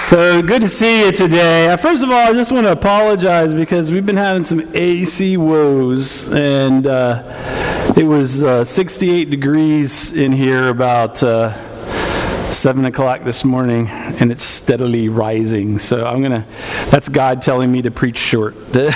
So good to see you today. First of all, I just want to apologize because we've been having some AC woes, and it was 68 degrees in here about 7 o'clock this morning, and it's steadily rising. So that's God telling me to preach short.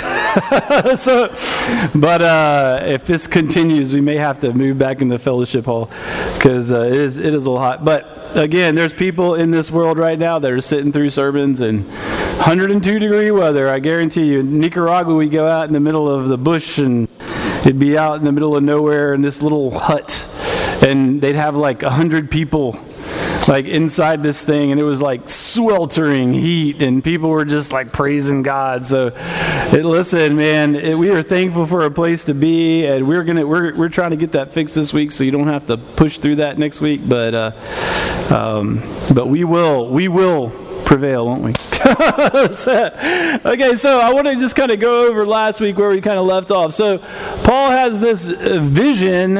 But if this continues, we may have to move back into the fellowship hall because it is a little hot. But again, there's people in this world right now that are sitting through sermons in 102 degree weather. I guarantee you, in Nicaragua, we go out in the middle of the bush and it'd be out in the middle of nowhere in this little hut, and they'd have like 100 people like inside this thing, and it was like sweltering heat, and people were just like praising God. So listen, man, we are thankful for a place to be, and we're trying to get that fixed this week, so you don't have to push through that next week. But we will prevail, won't we? Okay, so I want to just kind of go over last week where we kind of left off. So Paul has this vision,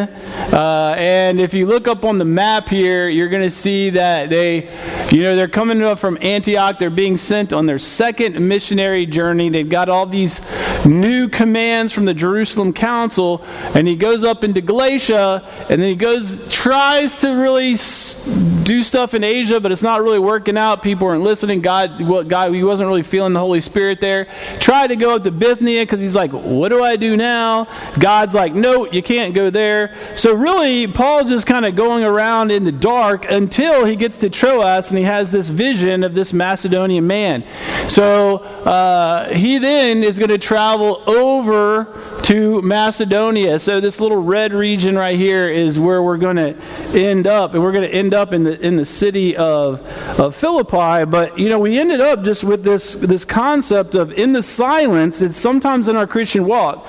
and if you look up on the map here, you're going to see that they're coming up from Antioch. They're being sent on their second missionary journey. They've got all these new commands from the Jerusalem Council, and he goes up into Galatia, and then he tries to really do stuff in Asia, but it's not really working out. People aren't listening. He wasn't really feeling the Holy Spirit there. Tried to go up to Bithynia because he's like, what do I do now? God's like, no, you can't go there. So really, Paul's just kind of going around in the dark until he gets to Troas, and he has this vision of this Macedonian man. So he then is going to travel over to Macedonia. So this little red region right here is where we're going to end up, and we're going to end up in the city of Philippi. But we ended up just with this concept of in the silence. It's sometimes in our Christian walk,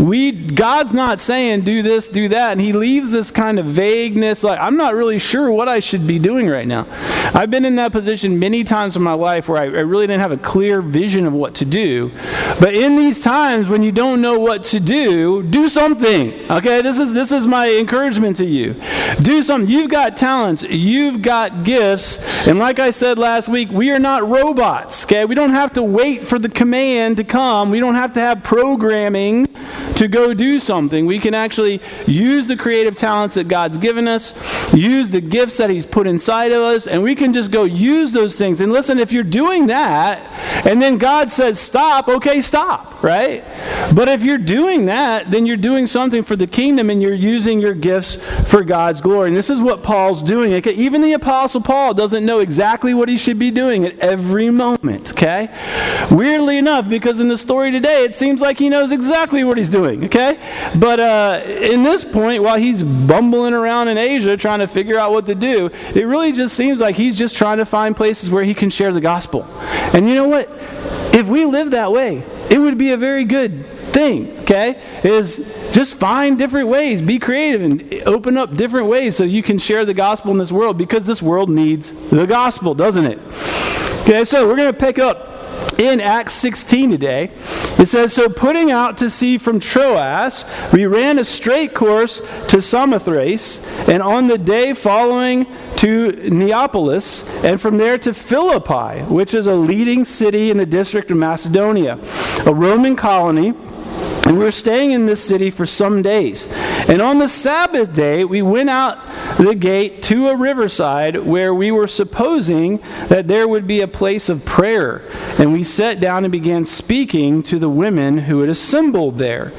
God's not saying do this, do that, and He leaves this kind of vagueness. Like, I'm not really sure what I should be doing right now. I've been in that position many times in my life where I really didn't have a clear vision of what to do. But in these times when you don't know what to do something. Okay, this is my encouragement to you. Do something. You've got talents. You've got gifts. And like I said last week, we are not robots. Okay, we don't have to wait for the command to come. We don't have to have programming to go do something. We can actually use the creative talents that God's given us, use the gifts that He's put inside of us, and we can just go use those things. And listen, if you're doing that, and then God says stop, okay, stop, right? But if you're doing that, then you're doing something for the kingdom, and you're using your gifts for God's glory. And this is what Paul's doing. Okay? Even the Apostle Paul doesn't know exactly what he should be doing at every moment. Okay? Weirdly enough, because in the story today, it seems like he knows exactly what he's doing. Okay? But in this point, while he's bumbling around in Asia trying to figure out what to do, it really just seems like he's just trying to find places where he can share the gospel. And you know what? If we live that way, it would be a very good thing, okay? Is just find different ways, be creative, and open up different ways so you can share the gospel in this world, because this world needs the gospel, doesn't it? Okay, so we're going to pick up in Acts 16 today. It says, so putting out to sea from Troas, we ran a straight course to Samothrace, and on the day following to Neapolis, and from there to Philippi, which is a leading city in the district of Macedonia, a Roman colony. And we were staying in this city for some days. And on the Sabbath day, we went out the gate to a riverside where we were supposing that there would be a place of prayer. And we sat down and began speaking to the women who had assembled there.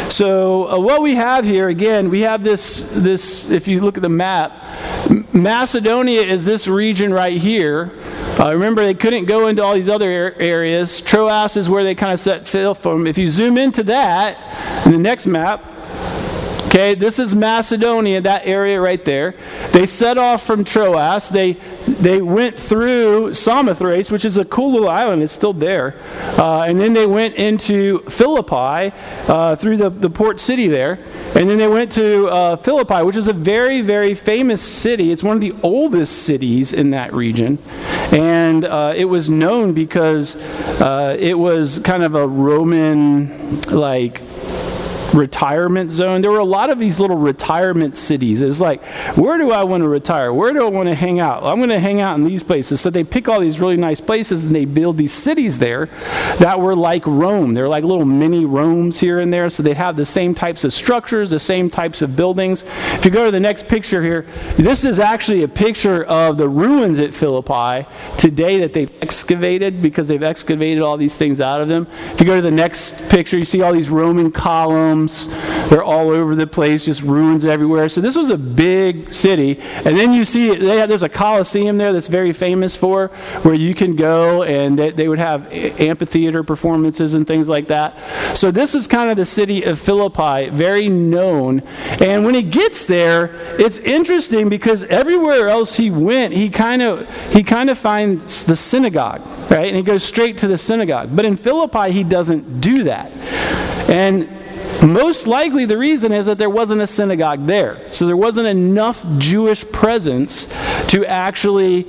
So what we have here, again, we have this, if you look at the map, Macedonia is this region right here. Remember, they couldn't go into all these other areas. Troas is where they kind of set from. If you zoom into that, in the next map, okay, this is Macedonia, that area right there. They set off from Troas. They went through Samothrace, which is a cool little island. It's still there. And then they went into Philippi through the port city there. And then they went to Philippi, which is a very, very famous city. It's one of the oldest cities in that region. And it was known because it was kind of a Roman, retirement zone. There were a lot of these little retirement cities. It's like, where do I want to retire? Where do I want to hang out? I'm going to hang out in these places. So they pick all these really nice places and they build these cities there that were like Rome. They're like little mini Romes here and there. So they have the same types of structures, the same types of buildings. If you go to the next picture here, this is actually a picture of the ruins at Philippi today that they've excavated, because they've excavated all these things out of them. If you go to the next picture, you see all these Roman columns. They're all over the place, just ruins everywhere. So this was a big city. And then you see there's a Colosseum there that's very famous for, where you can go and they would have amphitheater performances and things like that. So this is kind of the city of Philippi, very known. And when he gets there, it's interesting because everywhere else he went, he kind of finds the synagogue, right? And he goes straight to the synagogue. But in Philippi, he doesn't do that. And most likely the reason is that there wasn't a synagogue there. So there wasn't enough Jewish presence to actually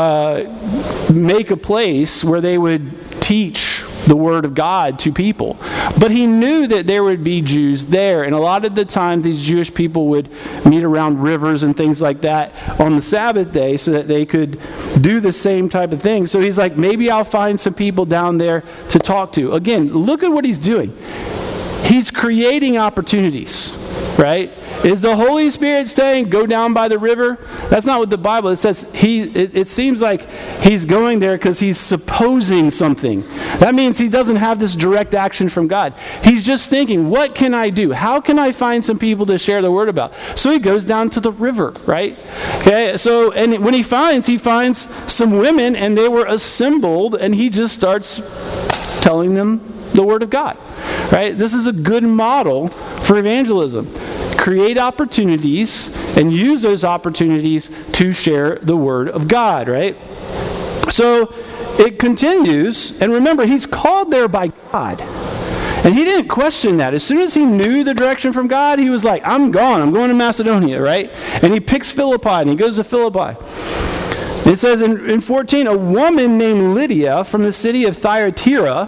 make a place where they would teach the Word of God to people. But he knew that there would be Jews there. And a lot of the time these Jewish people would meet around rivers and things like that on the Sabbath day so that they could do the same type of thing. So he's like, maybe I'll find some people down there to talk to. Again, look at what he's doing. He's creating opportunities, right? Is the Holy Spirit saying, go down by the river? That's not what the Bible, it says. It seems like he's going there because he's supposing something. That means he doesn't have this direct action from God. He's just thinking, what can I do? How can I find some people to share the word about? So he goes down to the river, right? Okay, so, and when he finds some women, and they were assembled, and he just starts telling them the word of God. Right? This is a good model for evangelism. Create opportunities and use those opportunities to share the word of God, right? So it continues, and remember, he's called there by God. And he didn't question that. As soon as he knew the direction from God, he was like, I'm gone. I'm going to Macedonia, right? And he picks Philippi, and he goes to Philippi. It says in 14, a woman named Lydia from the city of Thyatira,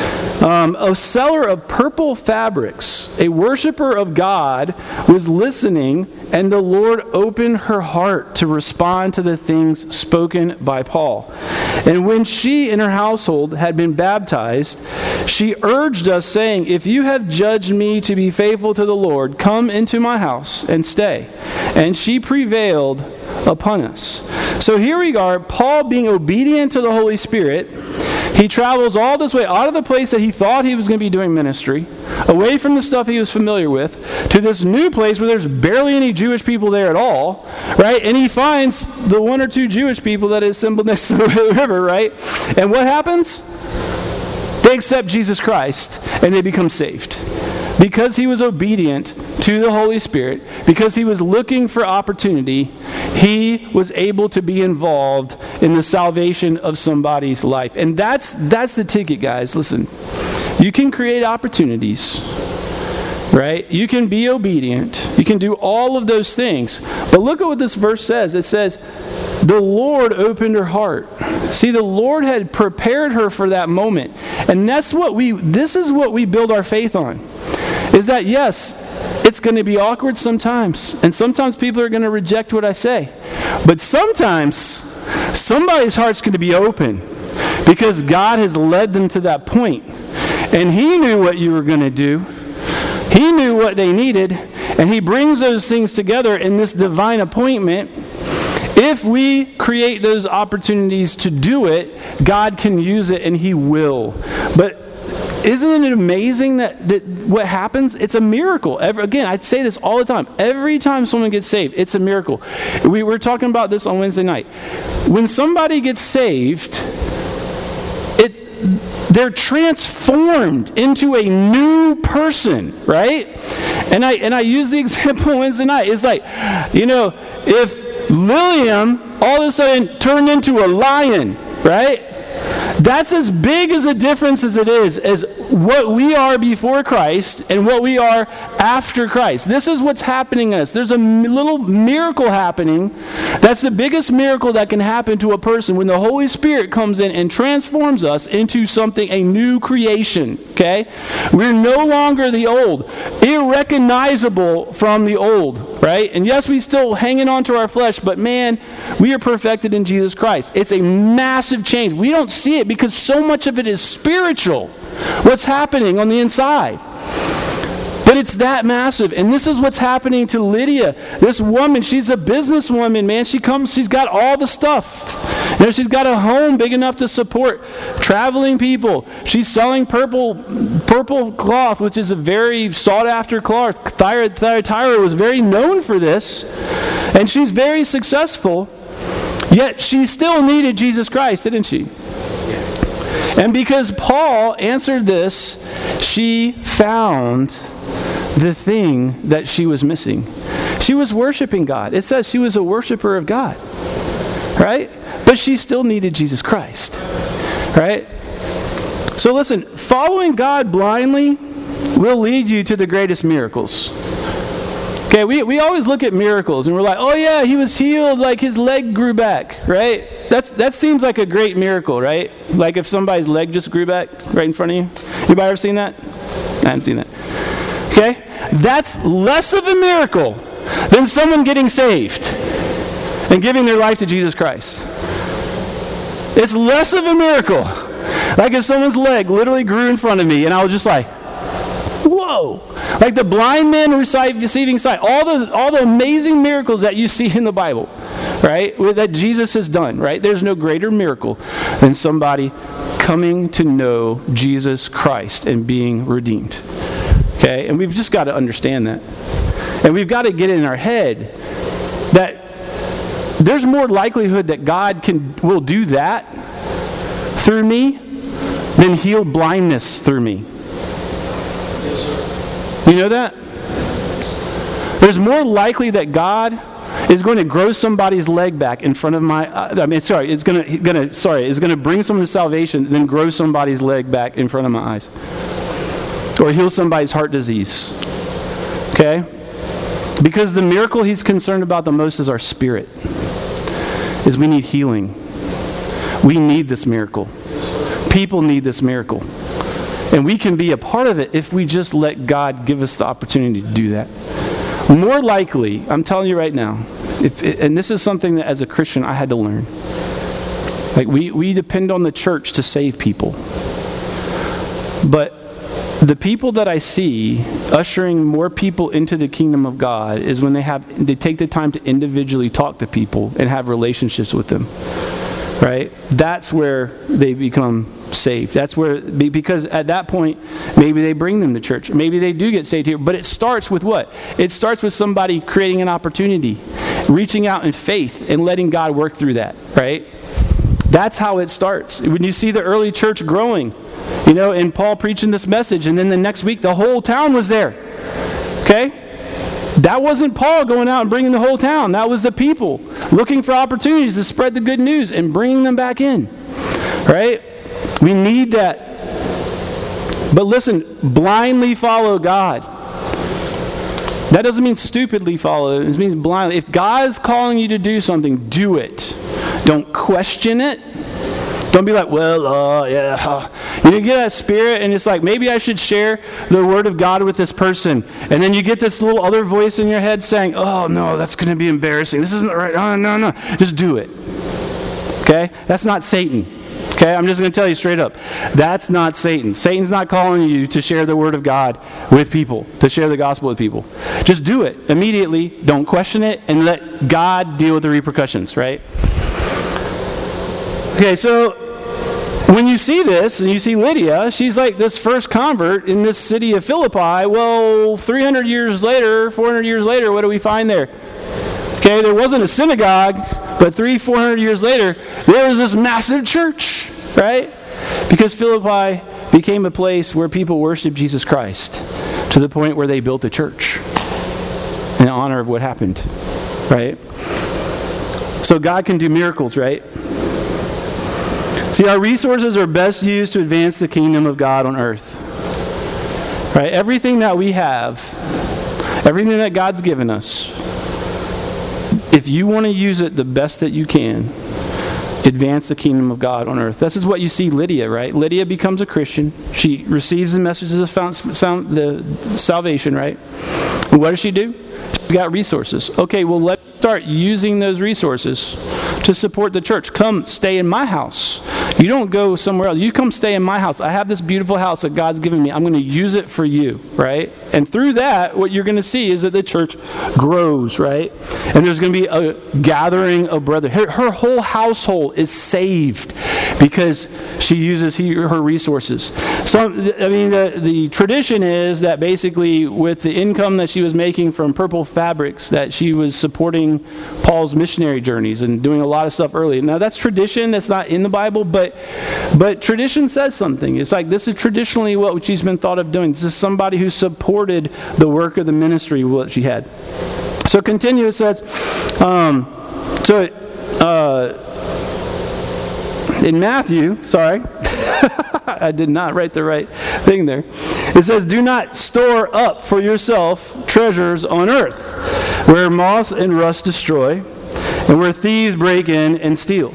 a seller of purple fabrics, a worshiper of God, was listening, and the Lord opened her heart to respond to the things spoken by Paul. And when she and her household had been baptized, she urged us, saying, if you have judged me to be faithful to the Lord, come into my house and stay. And she prevailed upon us. So here we are, Paul being obedient to the Holy Spirit. He travels all this way out of the place that he thought he was going to be doing ministry, away from the stuff he was familiar with, to this new place where there's barely any Jewish people there at all, right? And he finds the one or two Jewish people that is assembled next to the river, right? And what happens? They accept Jesus Christ and they become saved. Because he was obedient to the Holy Spirit, because he was looking for opportunity, he was able to be involved in the salvation of somebody's life. And that's the ticket, guys. Listen, you can create opportunities, right? You can be obedient. You can do all of those things. But look at what this verse says. It says, the Lord opened her heart. See, the Lord had prepared her for that moment. And this is what we build our faith on. Is that, yes, it's going to be awkward sometimes. And sometimes people are going to reject what I say. But sometimes somebody's heart's going to be open because God has led them to that point. And he knew what you were going to do. He knew what they needed. And he brings those things together in this divine appointment. If we create those opportunities to do it, God can use it and he will. But isn't it amazing that what happens? It's a miracle. Again, I say this all the time. Every time someone gets saved, it's a miracle. We were talking about this on Wednesday night. When somebody gets saved, they're transformed into a new person, right? And I use the example Wednesday night. It's like, if Lillian all of a sudden turned into a lion, right? That's as big as a difference as it is as what we are before Christ and what we are after Christ. This is what's happening in us. There's a little miracle happening. That's the biggest miracle that can happen to a person when the Holy Spirit comes in and transforms us into something, a new creation. Okay? We're no longer the old, irrecognizable from the old, right? And yes, we still hanging on to our flesh, but man, we are perfected in Jesus Christ. It's a massive change. We don't see it because so much of it is spiritual. What's happening on the inside. But it's that massive. And this is what's happening to Lydia. This woman, she's a businesswoman, man. She's got all the stuff. You know, she's got a home big enough to support traveling people. She's selling purple cloth, which is a very sought-after cloth. Thyatira was very known for this. And she's very successful. Yet she still needed Jesus Christ, didn't she? And because Paul answered this, she found the thing that she was missing. She was worshiping God. It says she was a worshiper of God, right? But she still needed Jesus Christ, right? So listen, following God blindly will lead you to the greatest miracles. Okay, we always look at miracles and we're like, oh yeah, he was healed, like his leg grew back, right? That seems like a great miracle, right? Like if somebody's leg just grew back right in front of you. Anybody ever seen that? I haven't seen that. Okay? That's less of a miracle than someone getting saved and giving their life to Jesus Christ. It's less of a miracle. Like if someone's leg literally grew in front of me and I was just like, whoa. Like the blind man receiving sight. All the amazing miracles that you see in the Bible, right? That Jesus has done, right? There's no greater miracle than somebody coming to know Jesus Christ and being redeemed. Okay? And we've just got to understand that. And we've got to get in our head that there's more likelihood that God will do that through me than heal blindness through me. You know that? There's more likely that God is going to grow somebody's leg back in front of is going to bring someone to salvation than grow somebody's leg back in front of my eyes. Or heal somebody's heart disease. Okay? Because the miracle he's concerned about the most is our spirit. Is we need healing. We need this miracle. People need this miracle. And we can be a part of it if we just let God give us the opportunity to do that. More likely, I'm telling you right now, and this is something that as a Christian I had to learn. Like we depend on the church to save people. But the people that I see ushering more people into the kingdom of God is when they take the time to individually talk to people and have relationships with them. Right? That's where they become saved. That's where, because at that point, maybe they bring them to church. Maybe they do get saved here. But it starts with what? It starts with somebody creating an opportunity, reaching out in faith and letting God work through that. Right? That's how it starts. When you see the early church growing, and Paul preaching this message, and then the next week the whole town was there. Okay? That wasn't Paul going out and bringing the whole town. That was the people looking for opportunities to spread the good news and bringing them back in. Right? We need that. But listen, blindly follow God. That doesn't mean stupidly follow. It means blindly. If God is calling you to do something, do it. Don't question it. Don't be like, you get that spirit and it's like, maybe I should share the word of God with this person. And then you get this little other voice in your head saying, oh no, that's going to be embarrassing. This isn't right. Oh, no. Just do it. Okay? That's not Satan. Okay? I'm just going to tell you straight up. That's not Satan. Satan's not calling you to share the word of God with people, to share the gospel with people. Just do it immediately. Don't question it and let God deal with the repercussions, right? Okay, so when you see this, and you see Lydia, she's like this first convert in this city of Philippi. Well, 300 years later, 400 years later, what do we find there? Okay, there wasn't a synagogue, but 400 years later, there was this massive church, right? Because Philippi became a place where people worshiped Jesus Christ to the point where they built a church in honor of what happened, right? So God can do miracles, right? See, our resources are best used to advance the kingdom of God on earth. Right? Everything that we have, everything that God's given us, if you want to use it the best that you can, advance the kingdom of God on earth. This is what you see Lydia, right? Lydia becomes a Christian. She receives the messages of the salvation, right? And what does she do? She's got resources. Okay, well, let's start using those resources to support the church. Come stay in my house. You don't go somewhere else. You come stay in my house. I have this beautiful house that God's given me. I'm going to use it for you, right? And through that, what you're going to see is that the church grows, right? And there's going to be a gathering of brothers. Her whole household is saved because she uses her resources. So, I mean, the tradition is that basically with the income that she was making from Purple Fabrics, that she was supporting Paul's missionary journeys and doing a lot of stuff early. Now, that's tradition. That's not in the Bible, but tradition says something. It's like this is traditionally what she's been thought of doing. This is somebody who supported the work of the ministry, what she had. So continue, it says, in Matthew, sorry, I did not write the right thing there. It says, do not store up for yourself treasures on earth, where moths and rust destroy, and where thieves break in and steal.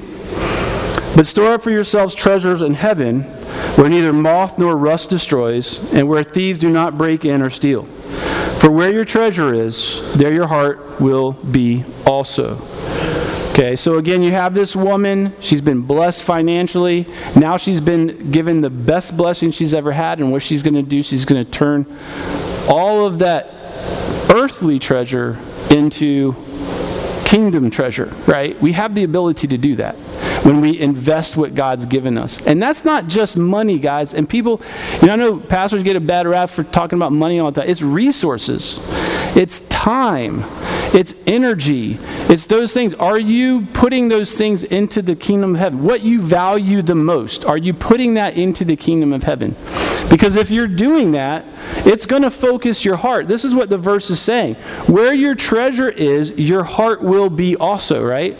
But store up for yourselves treasures in heaven, where neither moth nor rust destroys, and where thieves do not break in or steal. For where your treasure is, there your heart will be also. Okay, so again, you have this woman. She's been blessed financially. Now she's been given the best blessing she's ever had. And what she's going to do, she's going to turn all of that earthly treasure into kingdom treasure, right? We have the ability to do that when we invest what God's given us. And that's not just money, guys. And people, I know pastors get a bad rap for talking about money all the time. It's resources. It's time. It's energy. It's those things. Are you putting those things into the kingdom of heaven? What you value the most, are you putting that into the kingdom of heaven? Because if you're doing that, it's going to focus your heart. This is what the verse is saying. Where your treasure is, your heart will be also, right?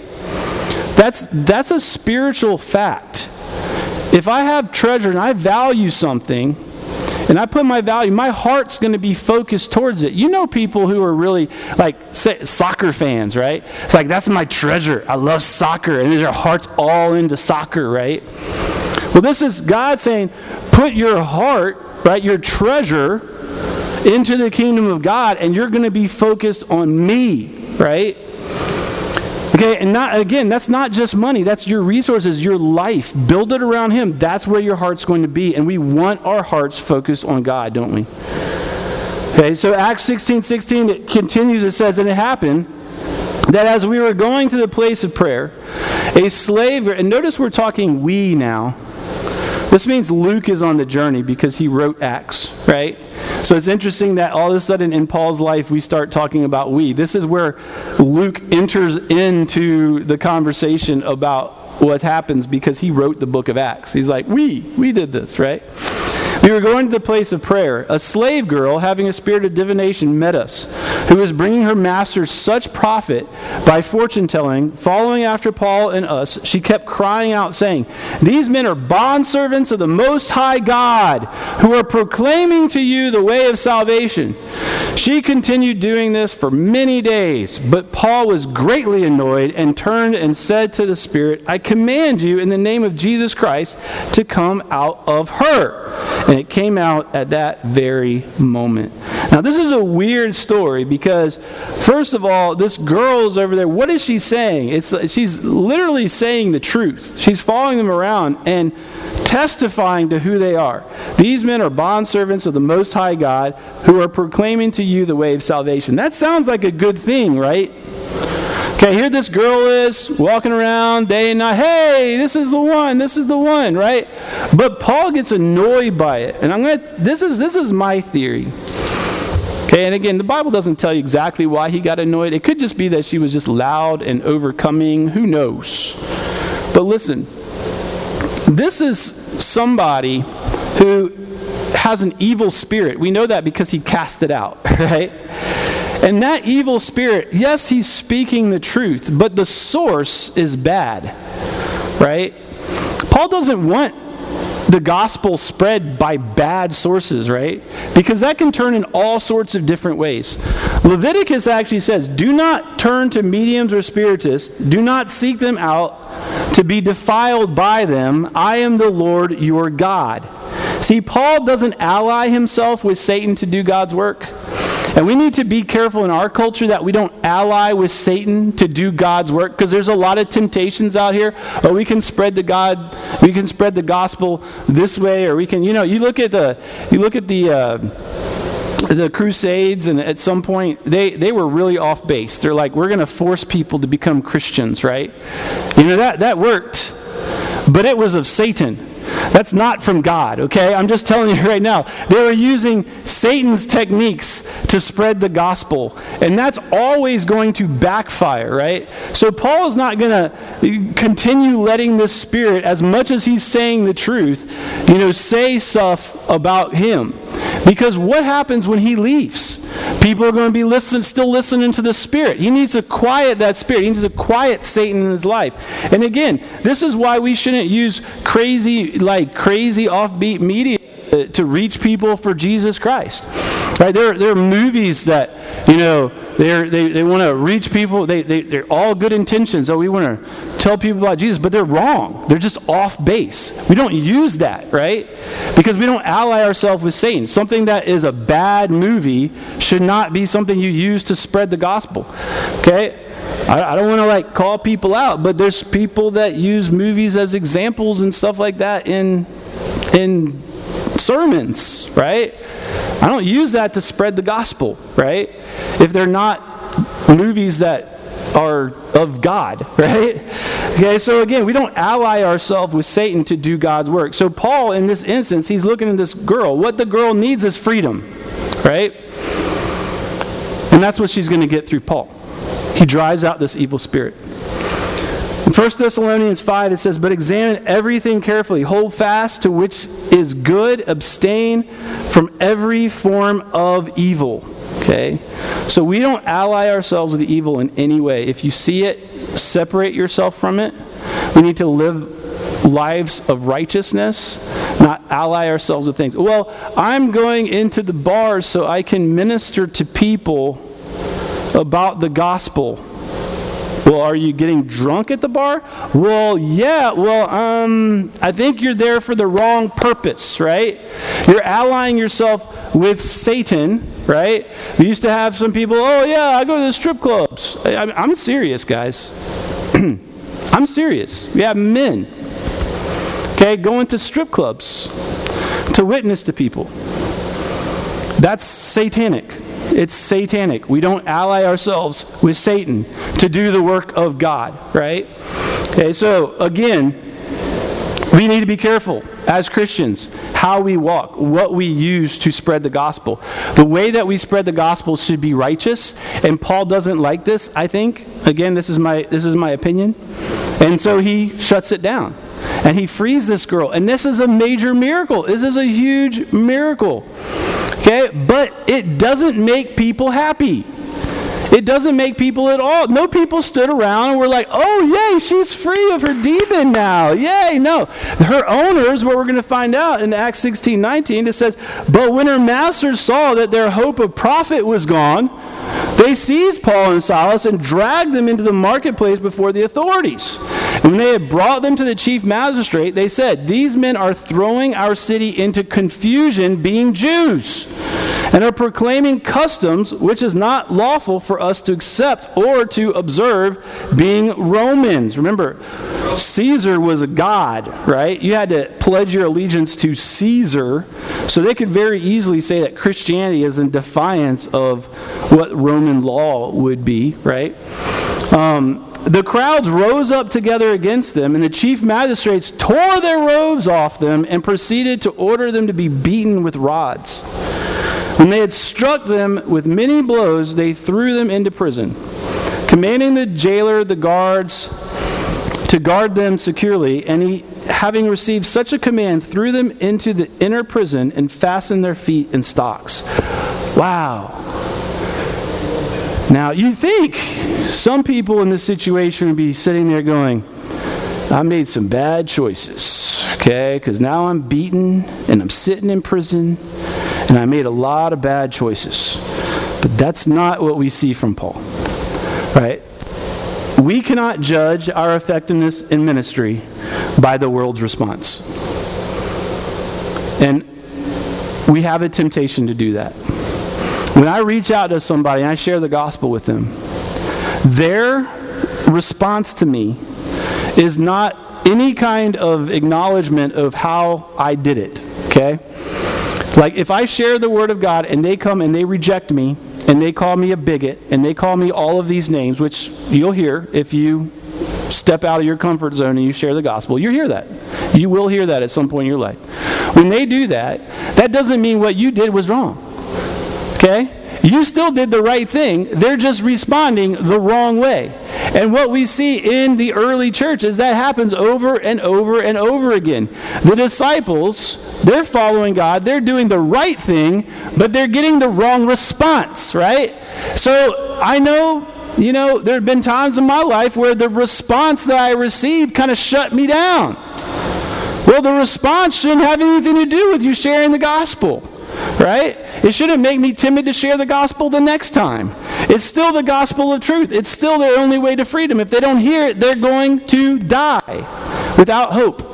That's a spiritual fact. If I have treasure and I value something, and I put my value, my heart's going to be focused towards it. You know people who are really, say, soccer fans, right? It's like, that's my treasure. I love soccer. And their heart's all into soccer, right? Well, this is God saying, put your heart, right, your treasure into the kingdom of God, and you're going to be focused on me, right? Okay, and that's not just money. That's your resources, your life. Build it around Him. That's where your heart's going to be. And we want our hearts focused on God, don't we? Okay, so Acts 16:16, it continues, it says, and it happened that as we were going to the place of prayer, a slave, and notice we're talking we now. This means Luke is on the journey because he wrote Acts, right? So it's interesting that all of a sudden in Paul's life we start talking about we. This is where Luke enters into the conversation about what happens because he wrote the book of Acts. He's like, we did this, right? We were going to the place of prayer. A slave girl, having a spirit of divination, met us, who was bringing her master such profit by fortune-telling. Following after Paul and us, she kept crying out, saying, these men are bondservants of the Most High God, who are proclaiming to you the way of salvation. She continued doing this for many days, but Paul was greatly annoyed and turned and said to the spirit, I command you in the name of Jesus Christ to come out of her. And it came out at that very moment. Now, this is a weird story because, first of all, this girl is over there. What is she saying? She's literally saying the truth. She's following them around and testifying to who they are. These men are bondservants of the Most High God who are proclaiming to you the way of salvation. That sounds like a good thing, right? Okay, here this girl is walking around day and night. Hey, this is the one, right? But Paul gets annoyed by it. And this is my theory. Okay, and again, the Bible doesn't tell you exactly why he got annoyed. It could just be that she was just loud and overcoming. Who knows? But listen, this is somebody who has an evil spirit. We know that because he cast it out, right? And that evil spirit, yes, he's speaking the truth, but the source is bad, right? Paul doesn't want the gospel spread by bad sources, right? Because that can turn in all sorts of different ways. Leviticus actually says, do not turn to mediums or spiritists. Do not seek them out to be defiled by them. I am the Lord your God. See, Paul doesn't ally himself with Satan to do God's work. And we need to be careful in our culture that we don't ally with Satan to do God's work, because there's a lot of temptations out here. Oh, we can spread the gospel this way, or we can, you look at the Crusades, and at some point they were really off base. They're like, we're going to force people to become Christians, right? That worked, but it was of Satan. That's not from God, okay? I'm just telling you right now. They were using Satan's techniques to spread the gospel, and that's always going to backfire, right? So Paul is not going to continue letting this spirit, as much as he's saying the truth, say stuff about him. Because what happens when he leaves? People are going to be still listening to the Spirit. He needs to quiet that spirit. He needs to quiet Satan in his life. And again, this is why we shouldn't use crazy offbeat media to reach people for Jesus Christ. Right? There are movies that, they want to reach people. They're all good intentions. Oh, we want to tell people about Jesus, but they're wrong. They're just off base. We don't use that, right? Because we don't ally ourselves with Satan. Something that is a bad movie should not be something you use to spread the gospel. Okay? I don't want to call people out, but there's people that use movies as examples and stuff like that in sermons, right? I don't use that to spread the gospel, right? If they're not movies that are of God, right? Okay, so again, we don't ally ourselves with Satan to do God's work. So Paul, in this instance, he's looking at this girl. What the girl needs is freedom, right? And that's what she's going to get through Paul. He drives out this evil spirit. In 1 Thessalonians 5, it says, but examine everything carefully. Hold fast to which is good. Abstain from every form of evil. Okay? So we don't ally ourselves with the evil in any way. If you see it, separate yourself from it. We need to live lives of righteousness, not ally ourselves with things. Well, I'm going into the bars so I can minister to people about the gospel. Well, are you getting drunk at the bar? Well, yeah. Well, I think you're there for the wrong purpose, right? You're allying yourself with Satan, right? We used to have some people, oh yeah, I go to the strip clubs. I'm serious, guys. I'm serious. We have men, okay, going to strip clubs to witness to people. That's satanic. It's satanic. We don't ally ourselves with Satan to do the work of God, right? Okay, so again, we need to be careful as Christians how we walk, what we use to spread the gospel. The way that we spread the gospel should be righteous, and Paul doesn't like this, I think. Again, this is my opinion. And so he shuts it down. And he frees this girl. And this is a major miracle. This is a huge miracle. Okay? But it doesn't make people happy. It doesn't make people at all. No people stood around and were like, oh, yay, she's free of her demon now. Yay, no. Her owners, what we're going to find out in Acts 16:19, it says, but when her masters saw that their hope of profit was gone, they seized Paul and Silas and dragged them into the marketplace before the authorities. And when they had brought them to the chief magistrate, they said, these men are throwing our city into confusion, being Jews, and are proclaiming customs which is not lawful for us to accept or to observe, being Romans. Remember, Caesar was a god, right? You had to pledge your allegiance to Caesar, so they could very easily say that Christianity is in defiance of what Roman law would be, right? The crowds rose up together against them, and the chief magistrates tore their robes off them and proceeded to order them to be beaten with rods. When they had struck them with many blows, they threw them into prison, commanding the jailer, the guards, to guard them securely. And he, having received such a command, threw them into the inner prison and fastened their feet in stocks. Wow. Now, you think some people in this situation would be sitting there going, I made some bad choices, okay? Because now I'm beaten and I'm sitting in prison and I made a lot of bad choices. But that's not what we see from Paul, right? We cannot judge our effectiveness in ministry by the world's response. And we have a temptation to do that. When I reach out to somebody and I share the gospel with them, their response to me is not any kind of acknowledgement of how I did it, okay? Like if I share the word of God and they come and they reject me and they call me a bigot and they call me all of these names, which you'll hear if you step out of your comfort zone and you share the gospel, you'll hear that. You will hear that at some point in your life. When they do that, that doesn't mean what you did was wrong, okay? You still did the right thing. They're just responding the wrong way. And what we see in the early church is that happens over and over and over again. The disciples, they're following God. They're doing the right thing, but they're getting the wrong response, right? So I know, there have been times in my life where the response that I received kind of shut me down. Well, the response shouldn't have anything to do with you sharing the gospel. Right? It shouldn't make me timid to share the gospel the next time. It's still the gospel of truth. It's still their only way to freedom. If they don't hear it, they're going to die without hope.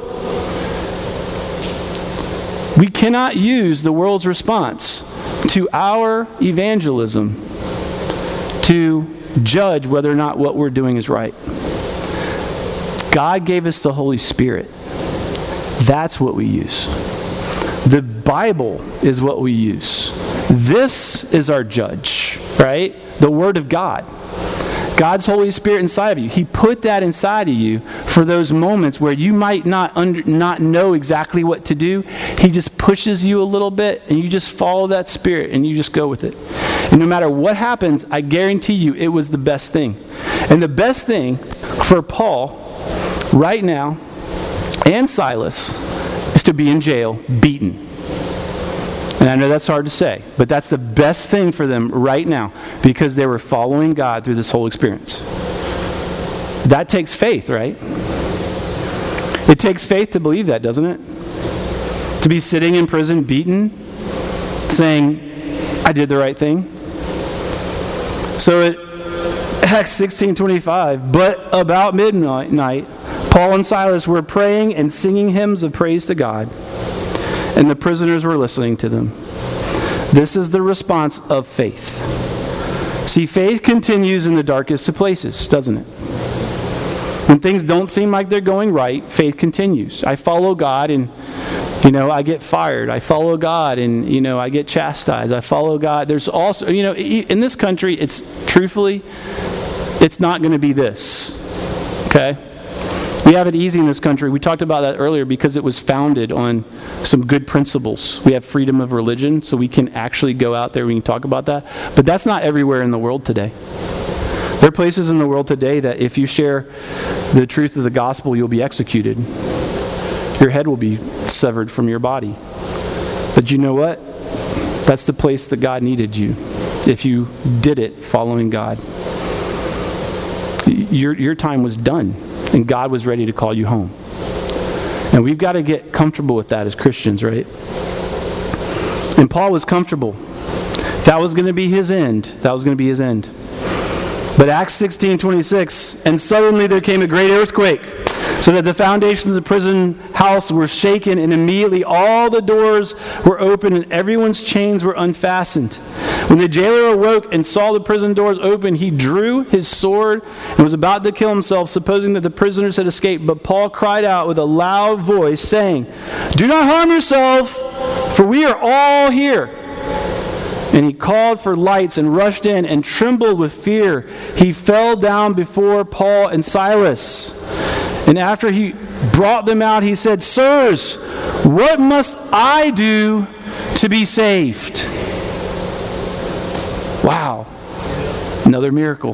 We cannot use the world's response to our evangelism to judge whether or not what we're doing is right. God gave us the Holy Spirit. That's what we use. The Bible is what we use. This is our judge, right? The Word of God. God's Holy Spirit inside of you. He put that inside of you for those moments where you might not know exactly what to do. He just pushes you a little bit and you just follow that Spirit and you just go with it. And no matter what happens, I guarantee you it was the best thing. And the best thing for Paul right now and Silas is to be in jail, beaten. And I know that's hard to say, but that's the best thing for them right now because they were following God through this whole experience. That takes faith, right? It takes faith to believe that, doesn't it? To be sitting in prison, beaten, saying, I did the right thing. So at Acts 16:25, but about midnight, Paul and Silas were praying and singing hymns of praise to God, and the prisoners were listening to them. This is the response of faith. See, faith continues in the darkest of places, doesn't it? When things don't seem like they're going right, faith continues. I follow God and, I get fired. I follow God and, I get chastised. I follow God. There's also, in this country, it's not going to be this. Okay? We have it easy in this country. We talked about that earlier because it was founded on some good principles. We have freedom of religion, so we can actually go out there and we can talk about that. But that's not everywhere in the world today. There are places in the world today that if you share the truth of the gospel, you'll be executed. Your head will be severed from your body. But you know what? That's the place that God needed you. If you did it following God. Your time was done. And God was ready to call you home. And we've got to get comfortable with that as Christians, right? And Paul was comfortable. That was going to be his end. That was going to be his end. But Acts 16:26, and suddenly there came a great earthquake, so that the foundations of the prison house were shaken, and immediately all the doors were open and everyone's chains were unfastened. When the jailer awoke and saw the prison doors open, he drew his sword and was about to kill himself, supposing that the prisoners had escaped. But Paul cried out with a loud voice, saying, "Do not harm yourself, for we are all here." And he called for lights and rushed in and trembled with fear. He fell down before Paul and Silas. And after he brought them out, he said, "Sirs, what must I do to be saved?" Wow. Another miracle.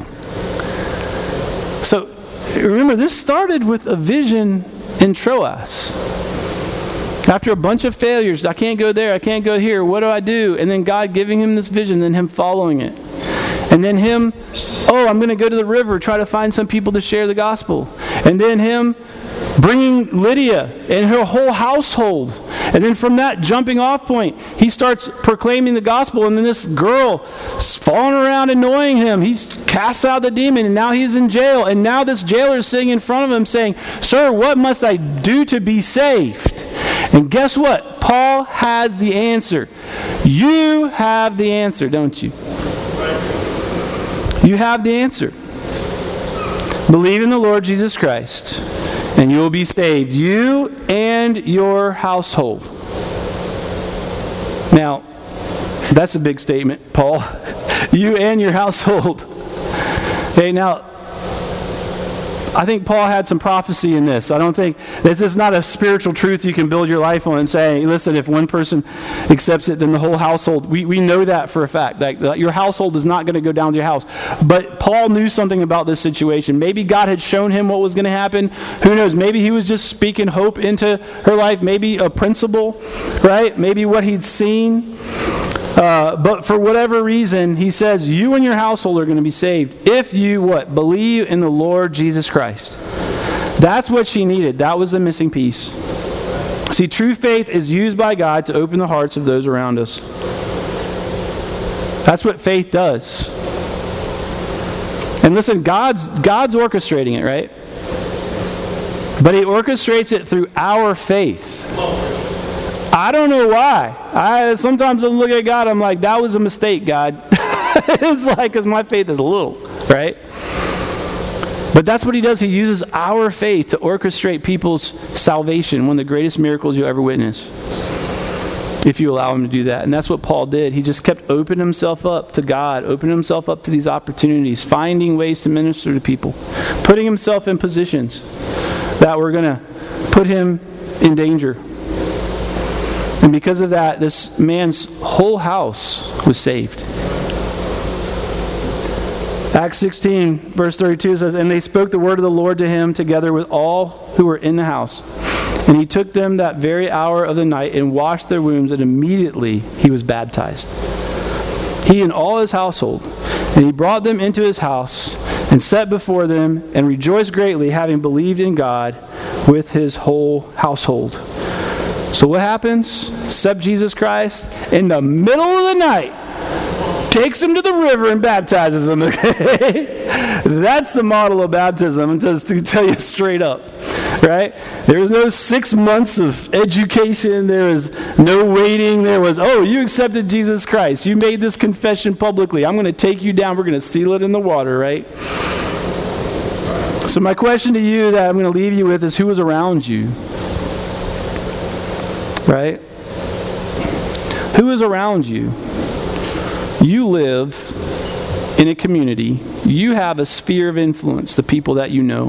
So, remember, this started with a vision in Troas. After a bunch of failures, I can't go there, I can't go here, what do I do? And then God giving him this vision, then him following it. And then him, I'm going to go to the river, try to find some people to share the gospel. And then him bringing Lydia and her whole household. And then from that jumping off point, he starts proclaiming the gospel, and then this girl is falling around annoying him. He's cast out the demon, and now he's in jail. And now this jailer is sitting in front of him saying, "Sir, what must I do to be saved?" And guess what? Paul has the answer. You have the answer, don't you? You have the answer. Believe in the Lord Jesus Christ, and you will be saved, you and your household. Now, that's a big statement, Paul. You and your household. Okay, now, I think Paul had some prophecy in this. I don't think this is not a spiritual truth you can build your life on and say, listen, if one person accepts it, then the whole household. We know that for a fact. That your household is not going to go down to your house. But Paul knew something about this situation. Maybe God had shown him what was going to happen. Who knows? Maybe he was just speaking hope into her life. Maybe a principle, right? Maybe what he'd seen. But for whatever reason, he says, you and your household are going to be saved if you, what? Believe in the Lord Jesus Christ. That's what she needed. That was the missing piece. See, true faith is used by God to open the hearts of those around us. That's what faith does. And listen, God's orchestrating it, right? But he orchestrates it through our faith. I don't know why. Sometimes I look at God, I'm like, that was a mistake, God. It's like, because my faith is little, right? But that's what he does. He uses our faith to orchestrate people's salvation, one of the greatest miracles you'll ever witness, if you allow him to do that. And that's what Paul did. He just kept opening himself up to God, opening himself up to these opportunities, finding ways to minister to people, putting himself in positions that were going to put him in danger. And because of that, this man's whole house was saved. Acts 16, verse 32 says, and they spoke the word of the Lord to him together with all who were in the house. And he took them that very hour of the night and washed their wounds, and immediately he was baptized, he and all his household. And he brought them into his house and set before them and rejoiced greatly, having believed in God with his whole household. So what happens? Accept Jesus Christ in the middle of the night, takes him to the river and baptizes him. Okay? That's the model of baptism, just to tell you straight up. Right? There was no 6 months of education. There was no waiting. There was, oh, you accepted Jesus Christ. You made this confession publicly. I'm going to take you down. We're going to seal it in the water, right? So my question to you that I'm going to leave you with is, who was around you? Right? Who is around you? You live in a community. You have a sphere of influence, the people that you know.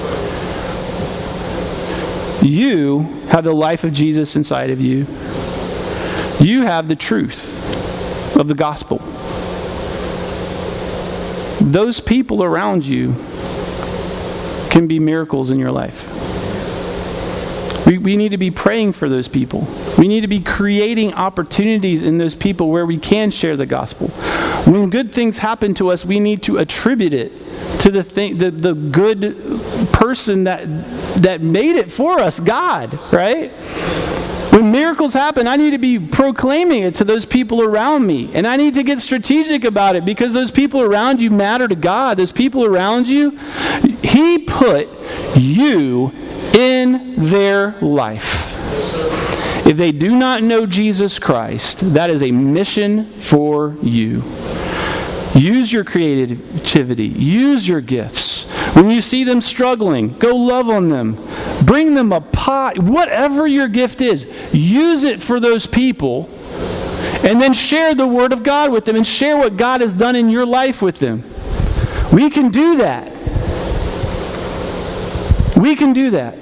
You have the life of Jesus inside of you. You have the truth of the gospel. Those people around you can be miracles in your life. We need to be praying for those people. We need to be creating opportunities in those people where we can share the gospel. When good things happen to us, we need to attribute it to the good person that made it for us, God, right? When miracles happen, I need to be proclaiming it to those people around me. And I need to get strategic about it, because those people around you matter to God. Those people around you, He put you in their life. If they do not know Jesus Christ, that is a mission for you. Use your creativity. Use your gifts. When you see them struggling, go love on them. Bring them a pie. Whatever your gift is, use it for those people. And then share the Word of God with them, and share what God has done in your life with them. We can do that. We can do that.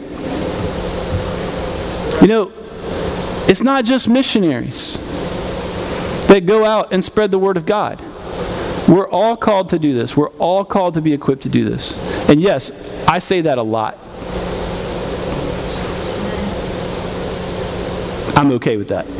You know, it's not just missionaries that go out and spread the Word of God. We're all called to do this. We're all called to be equipped to do this. And yes, I say that a lot. I'm okay with that.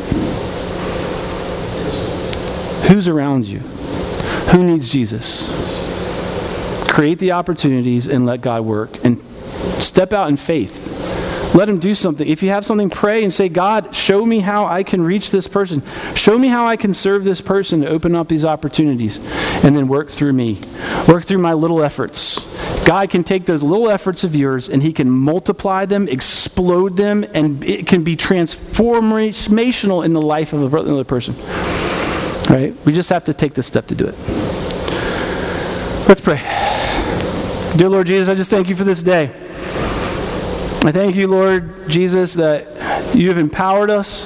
Who's around you? Who needs Jesus? Create the opportunities and let God work. And step out in faith. Let him do something. If you have something, pray and say, God, show me how I can reach this person. Show me how I can serve this person to open up these opportunities. And then work through me. Work through my little efforts. God can take those little efforts of yours and he can multiply them, explode them, and it can be transformational in the life of another person. Right? We just have to take this step to do it. Let's pray. Dear Lord Jesus, I just thank you for this day. I thank you, Lord Jesus, that you have empowered us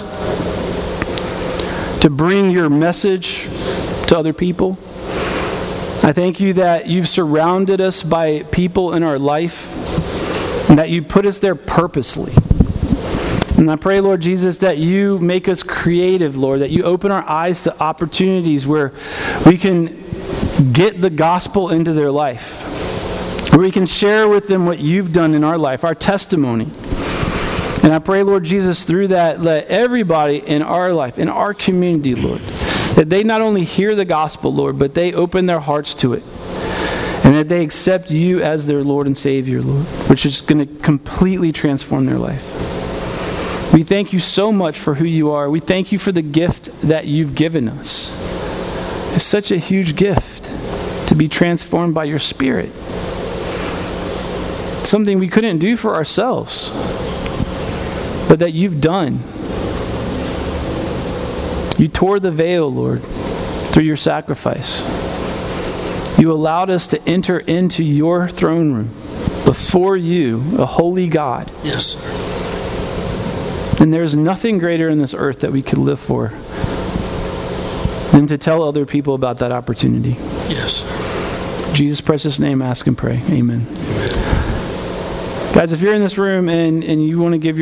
to bring your message to other people. I thank you that you've surrounded us by people in our life and that you put us there purposely. And I pray, Lord Jesus, that you make us creative, Lord, that you open our eyes to opportunities where we can get the gospel into their life. Where we can share with them what you've done in our life, our testimony. And I pray, Lord Jesus, through that, let everybody in our life, in our community, Lord, that they not only hear the gospel, Lord, but they open their hearts to it. And that they accept you as their Lord and Savior, Lord, which is going to completely transform their life. We thank you so much for who you are. We thank you for the gift that you've given us. It's such a huge gift to be transformed by your Spirit. Something we couldn't do for ourselves, but that you've done. You tore the veil, Lord, through your sacrifice. You allowed us to enter into your throne room before you, a holy God. Yes, sir. And there's nothing greater in this earth that we could live for than to tell other people about that opportunity. Yes, sir. In Jesus' precious name, ask and pray. Amen. Guys, if you're in this room and you want to give your